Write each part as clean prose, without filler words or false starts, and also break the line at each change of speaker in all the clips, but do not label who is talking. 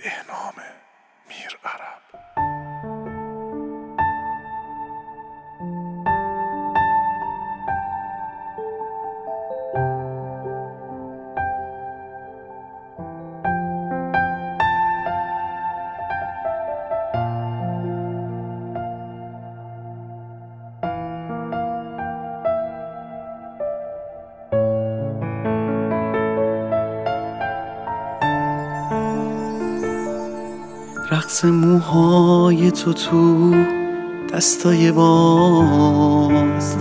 بهنام میر عرب.
رقص موهای تو دستای باز،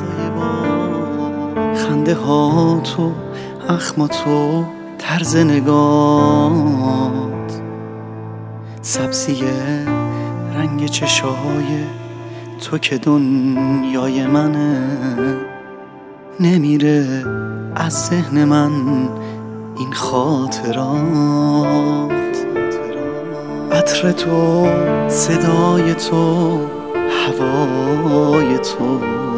خنده ها تو، اخما تو، طرز نگات، سبزی رنگ چشای تو که دنیای منه، نمیره از ذهن من این خاطرات. عطر تو، صدای تو، هوای تو،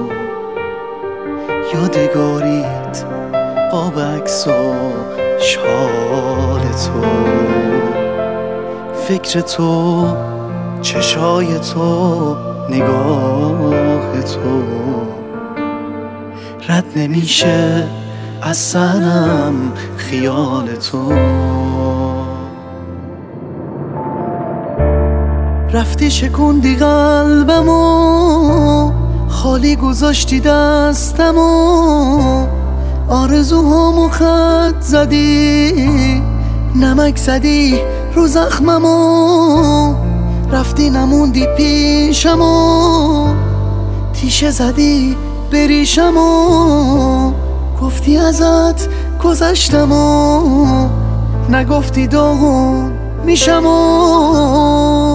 یادگاریت، قاب عکس و شال تو، فکر تو، چشای تو، نگاه تو، رد نمیشه از سرم خیال تو. رفتی شکوندی قلبمو، خالی گذاشتی دستمو، آرزوهامو خط زدی، نمک زدی رو زخممو، رفتی نموندی پیشمو، تیشه زدی بریشمو، گفتی ازت گذشتمو، نگفتی داغون میشمو.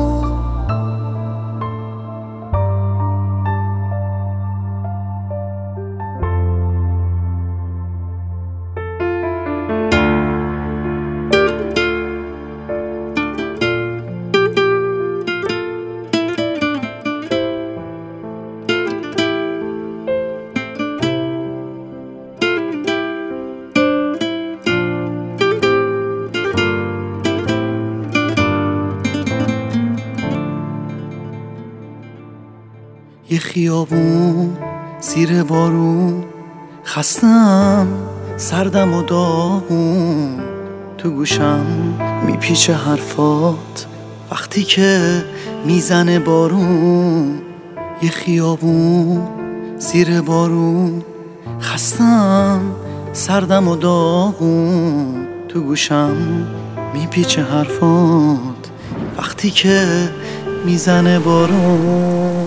یه خیابون زیر بارون، خستم، سردم و داغون، تو گوشم میپیچه حرفات وقتی که میزنه بارون. یه خیابون زیر بارون، خستم، سردم و داغون، تو گوشم میپیچه حرفات وقتی که میزنه بارون.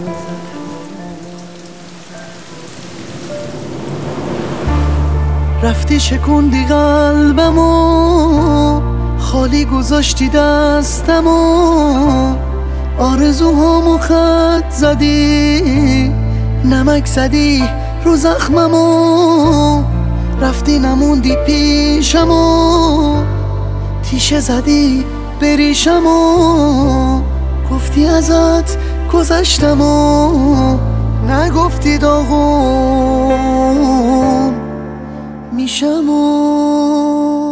رفتی شکوندی قلبمو، خالی گذاشتی دستمو، آرزوهامو خط زدی، نمک زدی رو زخممو، رفتی نموندی پیشمو، تیشه زدی بریشمو، گفتی ازت گذشتمو، نگفتی داغون میشمو.